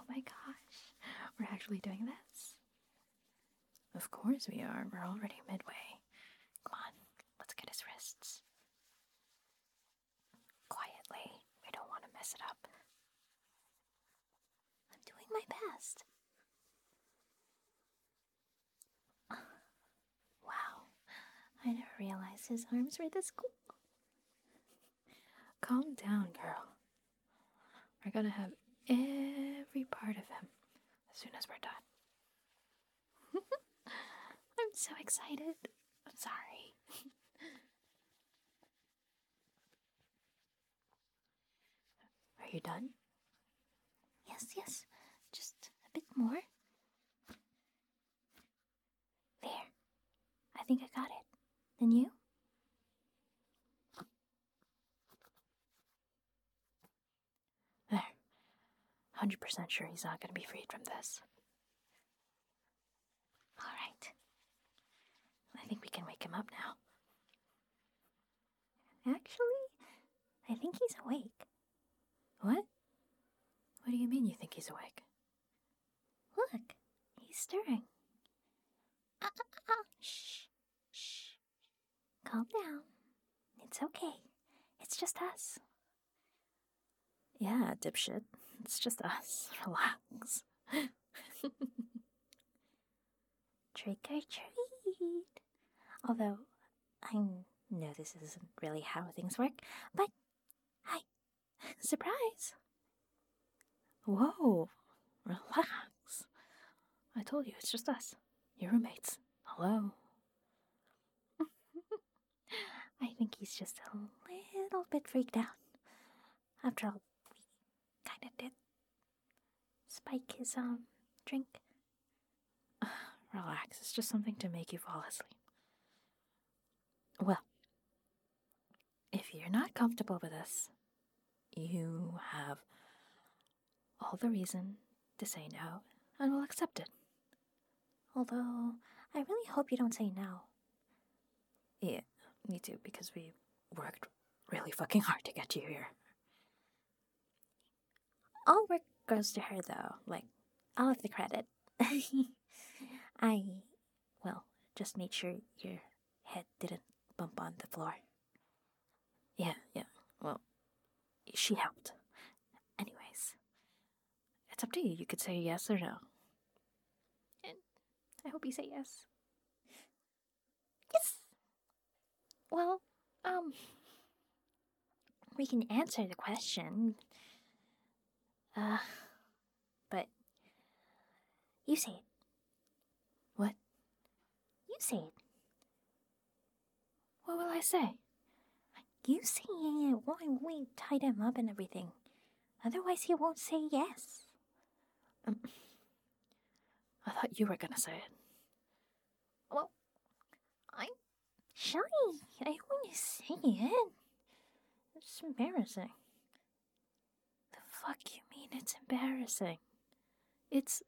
my gosh. We're actually doing this? Of course we are. We're already midway. Come on, let's get his wrists. Quietly. We don't want to mess it up. I'm doing my best. Wow. I never realized his arms were this cool. Calm down, girl. We're gonna have every part of him as soon as we're done. I'm so excited. I'm sorry. Are you done? Yes. Just a bit more. There. I think I got it. And you? There. 100% sure he's not going to be freed from this. Alright. I think we can wake him up now. Actually, I think he's awake. What? What do you mean you think he's awake? Look, he's stirring. Shh. Calm down. It's okay. It's just us. Yeah, dipshit. It's just us. Relax. Trick or treat. Although, I know this isn't really how things work, but hi. Surprise. Whoa. Relax. I told you, it's just us. Your roommates. Hello. I think he's just a little bit freaked out. After all, we kinda did spike his, drink. Relax, it's just something to make you fall asleep. Well, if you're not comfortable with this, you have all the reason to say no, and we'll accept it. Although, I really hope you don't say no. Yeah, me too, because we worked really fucking hard to get you here. All work goes to her, though. Like, all of the credit. Well, just made sure your head didn't bump on the floor. Yeah, well, she helped. Anyways, it's up to you. You could say yes or no. And I hope you say yes. Yes! Well, we can answer the question. But you say it. What? You say it. What will I say? You say it. Why we tied him up and everything. Otherwise he won't say yes. I thought you were gonna say it. Well, I'm shy. I don't want to say it. It's embarrassing. The fuck you mean it's embarrassing? It's...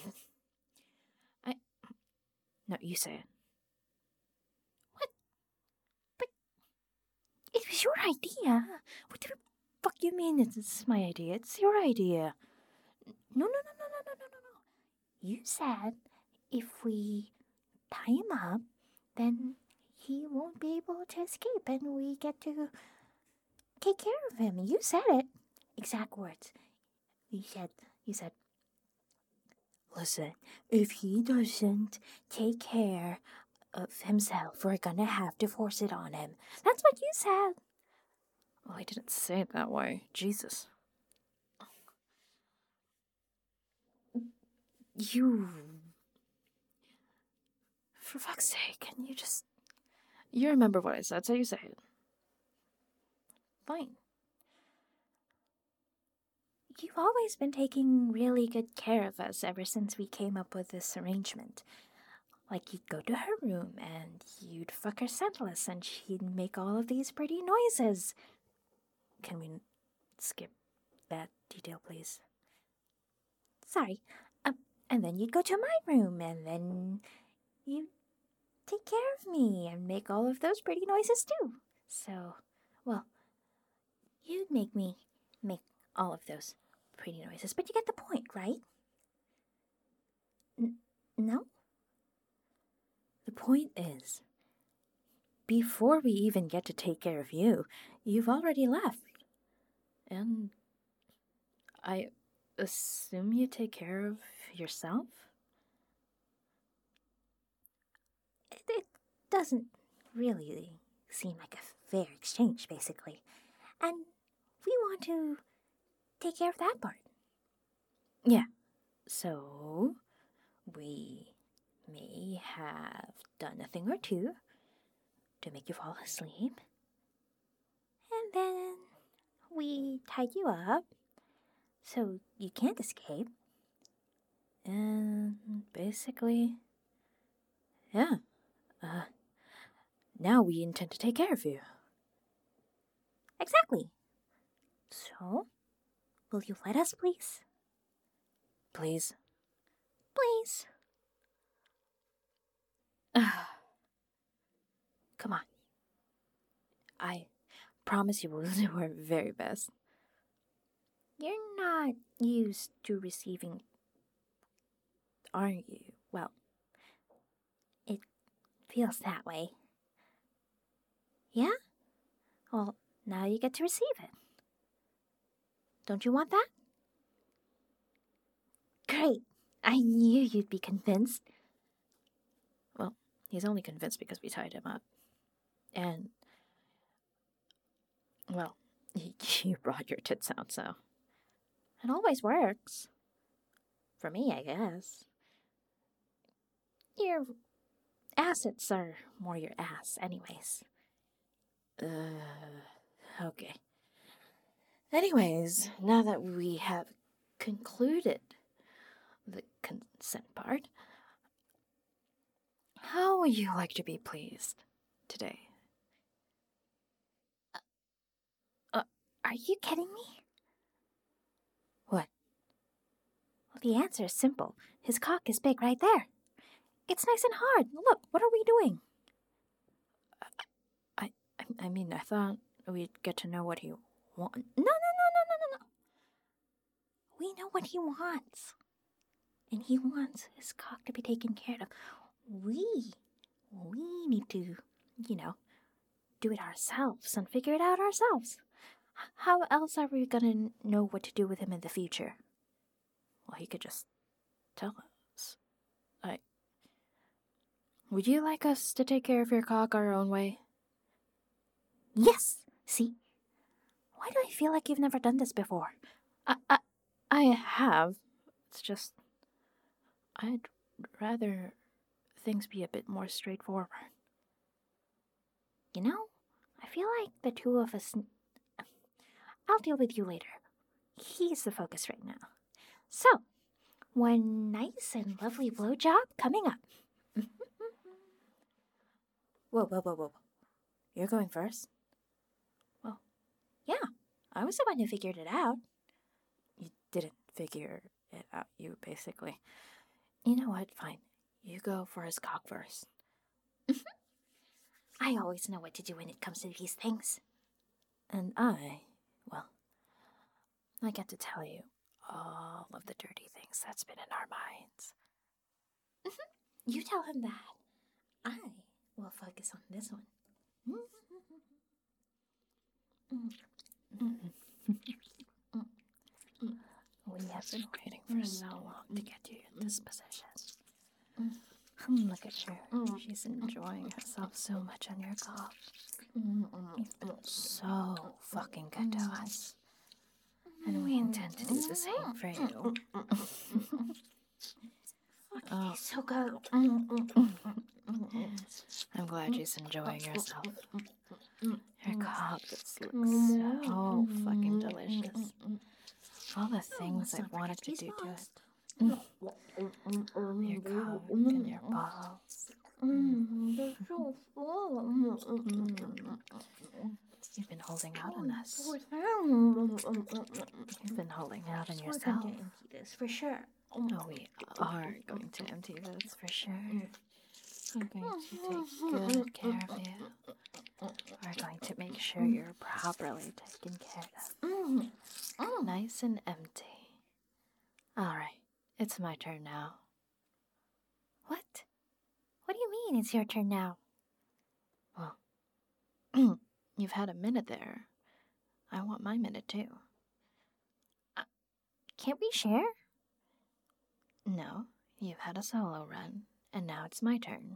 No, you say it. What? But it was your idea. What the fuck you mean it's my idea? It's your idea. No. You said if we tie him up, then he won't be able to escape and we get to take care of him. You said it. Exact words. You said, listen, if he doesn't take care of himself, we're gonna have to force it on him. That's what you said. Well, I didn't say it that way. Jesus. You... For fuck's sake, can you just... You remember what I said, so you say it. Fine. You've always been taking really good care of us ever since we came up with this arrangement. Like, you'd go to her room and you'd fuck her scentless and she'd make all of these pretty noises. Can we skip that detail, please? Sorry. And then you'd go to my room and then you'd take care of me and make all of those pretty noises too. So, well, you'd make me make all of those pretty noises, but you get the point, right? No? The point is, before we even get to take care of you, you've already left. And I assume you take care of yourself? It doesn't really seem like a fair exchange, basically. And we want to take care of that part. Yeah. So, we may have done a thing or two to make you fall asleep. And then we tied you up so you can't escape. And basically, yeah. Now we intend to take care of you. Exactly. So, will you let us, please? Please. Please. Come on. I promise you will do our very best. You're not used to receiving, aren't you? Well, it feels that way. Yeah? Well, now you get to receive it. Don't you want that? Great. I knew you'd be convinced. Well, he's only convinced because we tied him up. And, well, you brought your tits out, so it always works. For me, I guess. Your assets are more your ass, anyways. Okay. Anyways, now that we have concluded the consent part, how would you like to be pleased today? Are you kidding me? What? Well, the answer is simple. His cock is big right there. It's nice and hard. Look, what are we doing? I mean, I thought we'd get to know what he wants. No. We know what he wants. And he wants his cock to be taken care of. We need to, do it ourselves and figure it out ourselves. How else are we gonna know what to do with him in the future? Well, he could just tell us. Would you like us to take care of your cock our own way? Yes! See? Why do I feel like you've never done this before? I have. It's just, I'd rather things be a bit more straightforward. You know, I feel like the two of us... I'll deal with you later. He's the focus right now. So, one nice and lovely blowjob coming up. Whoa. You're going first? Well, yeah. I was the one who figured it out. You didn't figure it out, you basically. You know what? Fine. You go for his cock first. I always know what to do when it comes to these things. And I get to tell you all of the dirty things that's been in our minds. You tell him that. I will focus on this one. We have been waiting for so long to get you in this position. Look at her. She's enjoying herself so much on your cock. You've been so fucking good to us. And we intend to do the same for you. Oh, so good. I'm glad she's enjoying herself. Your cock just looks so fucking delicious. All the things I've wanted to do to it. Your cock and your balls. They're so full. You've been holding out on us. You've been holding out on yourself. We're going to empty this for sure. Oh, we are going to empty this for sure. We're going to take good care of you. We're going to make sure you're properly taken care of. Nice and empty. Alright, it's my turn now. What? What do you mean it's your turn now? Well, you've had a minute there. I want my minute too. Can't we share? No, you've had a solo run, and now it's my turn.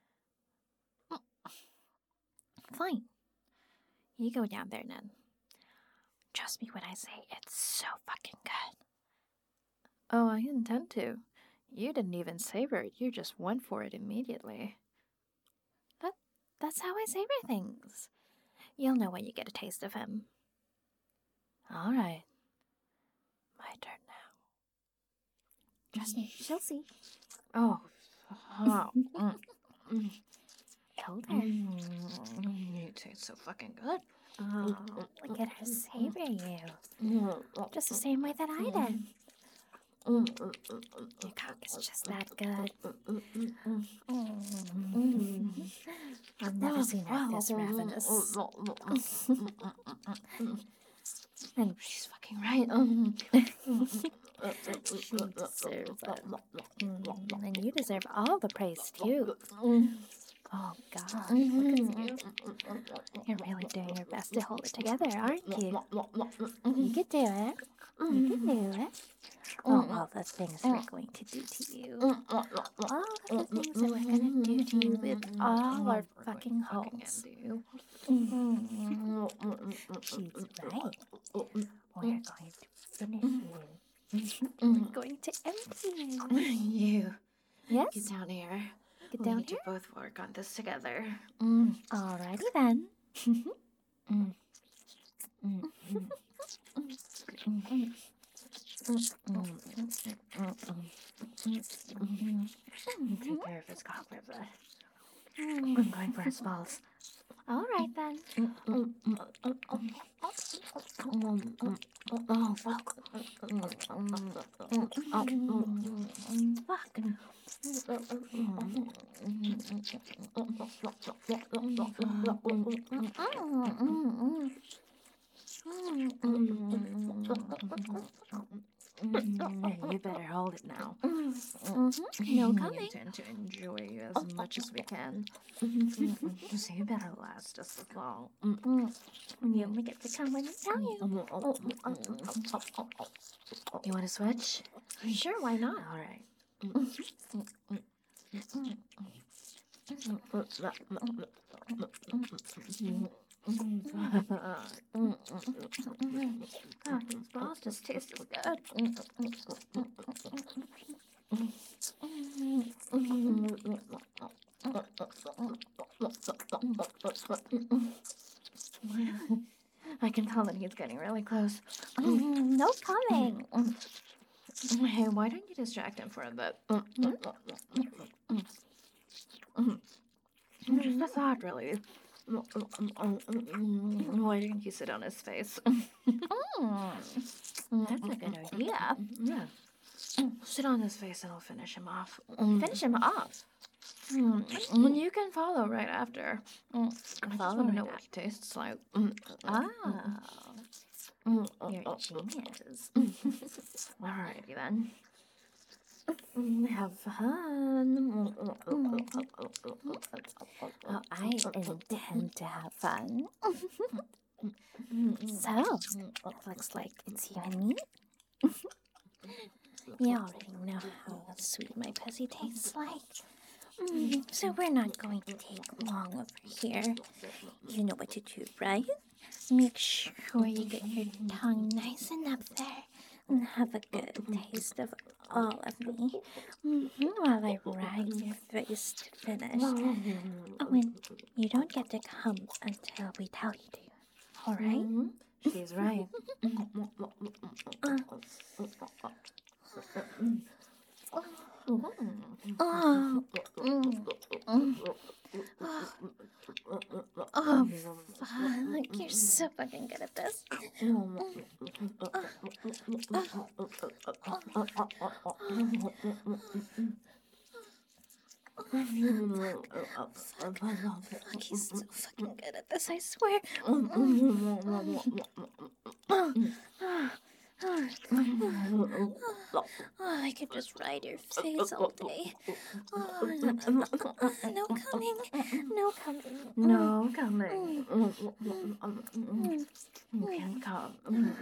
Fine. You go down there, then. Trust me when I say it's so fucking good. Oh, I intend to. You didn't even savor it, you just went for it immediately. That's how I savor things. You'll know when you get a taste of him. Alright. My turn now. Trust me, she'll see. Oh. Told her. You taste so fucking good. Oh, look at her savor you. Just the same way that I did. Your cock is just that good. I've never seen her this ravenous. And she's fucking right. She deserves it. And you deserve all the praise too. Oh God, look at you. You're really doing your best to hold it together, aren't you? You could do it. You could do it. All the things we're going to do to you. All of the things that we're gonna do to you with all our fucking holes. She's right. We're going to finish you. We're going to empty you. You. Yes? Get down here. Get down here. We need to both work on this together. Alrighty then. Take care of his cock river. I'm going for his balls. Alright then. Oh, fuck. Fuck. You better hold it now. No coming. We intend to enjoy you as much as we can. So you better last us the long. You only get to come when I tell you. You want to switch? Sure, why not? All right. These balls just taste so good. I can tell that he's getting really close. No coming. Hey, why don't you distract him for a bit? Just a thought, really. Why didn't you sit on his face? That's a good idea. Yeah. Sit on his face and I'll finish him off. Finish him off? You can follow right after. I just want to know what he tastes like. You're a genius. Alrighty then. Have fun. Oh, I intend to have fun. So, looks like it's you and me. You already know how sweet my pussy tastes like. So we're not going to take long over here. You know what to do, right? Make sure you get your tongue nice and up there and have a good taste of all of me while I ride your face to finish. Oh, and you don't get to come until we tell you to. All right? She's right. Oh, fuck. You're so fucking good at this. Fuck, he's so fucking good at this, I swear. I could just ride your face all day. No coming. No coming. No coming. You can come.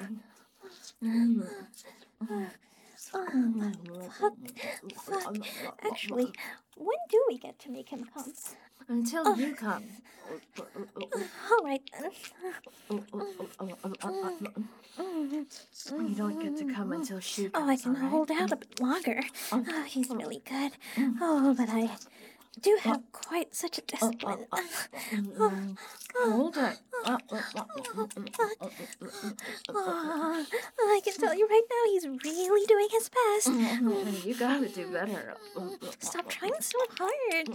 Fuck. Actually, when do we get to make him come? Until you come. All right then. You don't get to come until she comes. Oh, I can all right? hold out a bit longer. He's really good. Oh, but I do have quite such a discipline. Hold it. I can tell you right now, he's really doing his best. You gotta do better. Stop trying so hard.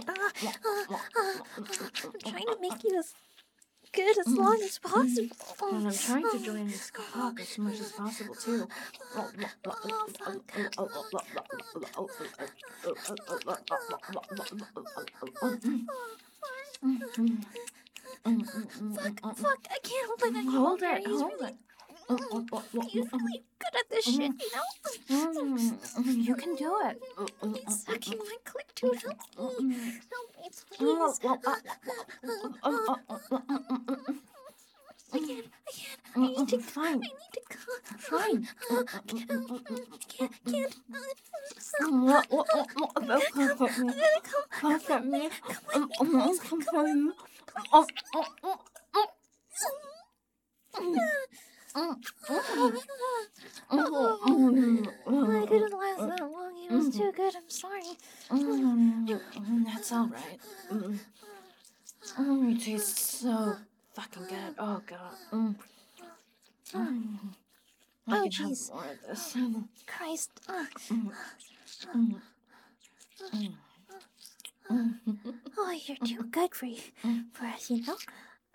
I'm trying to make you as good as long as possible. And I'm trying to join this cock as much as possible too. Fuck, I can't hold it anymore. Hold it. He's really good at this shit, you know? You can do it. He's sucking my clit too. Help me. Help me, please. I can't. I need to. Fine. I need to come. Fine. Can't. Look at me. I couldn't last that long. He was too good. I'm sorry. That's all right. You taste so fucking good. Oh god. Oh jeez. More of this. Christ. Oh, you're too good for us, you know.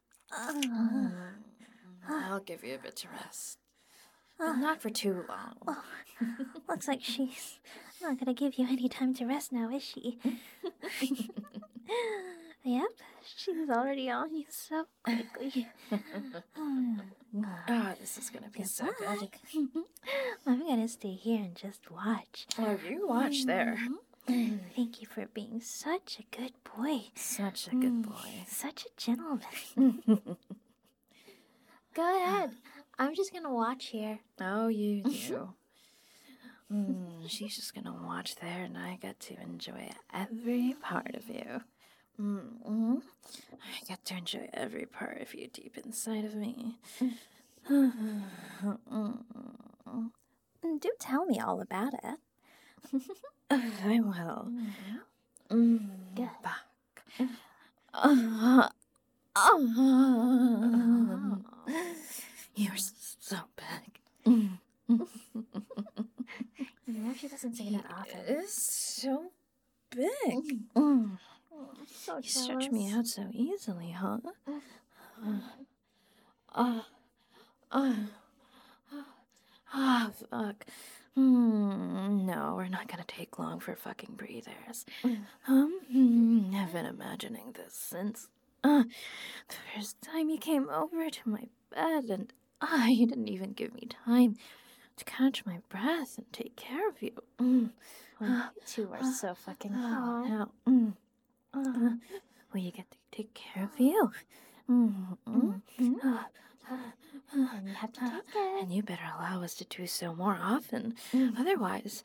I'll give you a bit to rest. But not for too long. Looks like she's not gonna give you any time to rest now, is she? Yep, she's already on you so quickly. Oh, this is gonna be so good. I'm gonna stay here and just watch. Oh, you watch there. Thank you for being such a good boy. Such a good boy. Such a gentleman. Go ahead. I'm just gonna watch here. Oh, you do. She's just gonna watch there, and I get to enjoy every part of you. I get to enjoy every part of you deep inside of me. Do tell me all about it. I will. Good. Back. You're so big. You know she doesn't say that often. It's so big. So You stretch me out so easily, huh? Fuck. No, we're not gonna take long for fucking breathers. I've been imagining this since the first time you came over to my bed, and you didn't even give me time to catch my breath and take care of you. You two are so fucking hot. Now, will you get to take care of you? And you have to take it. And you better allow us to do so more often. Otherwise,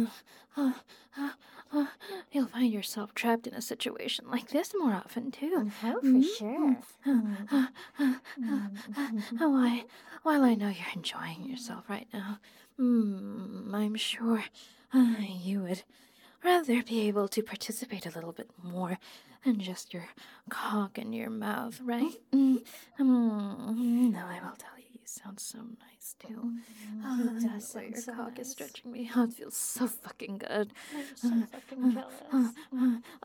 you'll find yourself trapped in a situation like this more often, too. Oh, for sure. While I know you're enjoying yourself right now, I'm sure you would rather be able to participate a little bit more than just your cock in your mouth, right? No, I will tell you, you sound so nice too. It does sound Your so cock is nice. stretching me out. It feels so fucking good. I'm so fucking jealous.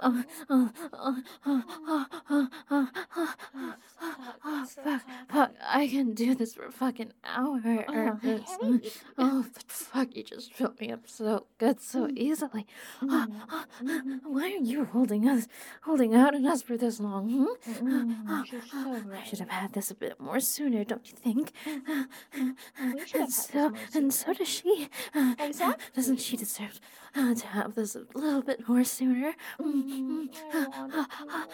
Fuck, I can do this for a fucking hour. Hey. Oh, but fuck, you just filled me up so good, so easily. Why are you holding out on us for this long? You're so right. I should have had this a bit more sooner, don't you think? We should have had this more And sooner. so does she. Exactly. Doesn't she deserve to have this a little bit more sooner? I wanted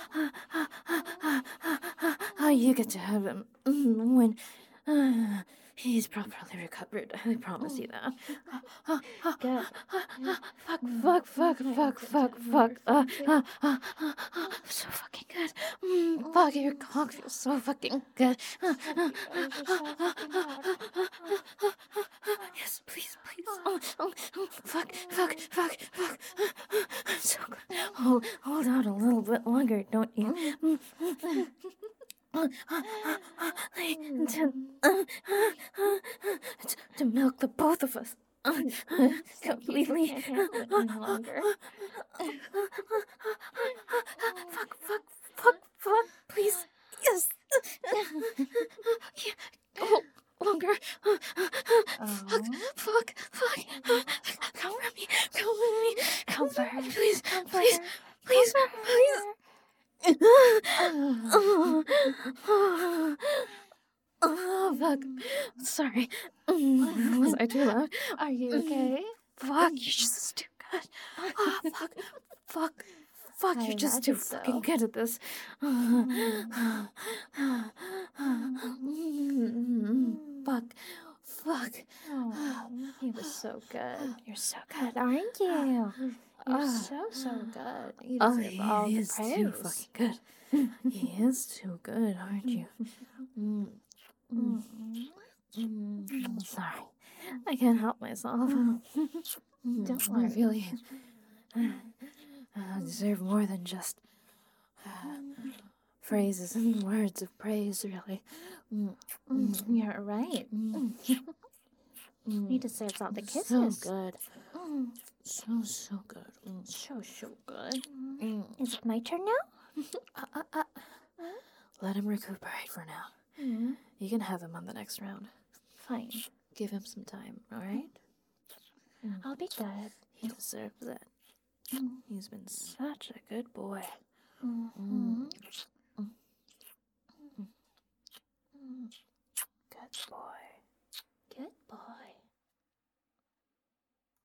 to. You get to have him when he's properly recovered. I promise you that. Good. Fuck. So fucking good. Fuck, your cock feels so fucking good. Yes, please. Fuck. So good. Hold out a little bit longer, don't you? To milk the both of us. Completely. Can't handle it any longer. Fuck, please. Yes. Hold longer. Fuck. Come for me. Comfort. Please. Oh, fuck. Sorry. Was I too loud? Are you okay? Fuck, you're just too good. Fuck, I you're just too imagine so. fucking good at this. Fuck. Oh, he was so good. You're so good, aren't you? You're so good. You Oh, deserve all he the is praise. too fucking good. He is too good, aren't you? Sorry, I can't help myself. Don't I worry. really deserve more than just phrases and words of praise, really. You're right. He deserves all the kisses. So good. So good. So good. Is it my turn now? Let him recuperate for now. You can have him on the next round. Fine. Give him some time, alright? I'll be good. He deserves that. He's been such a good boy.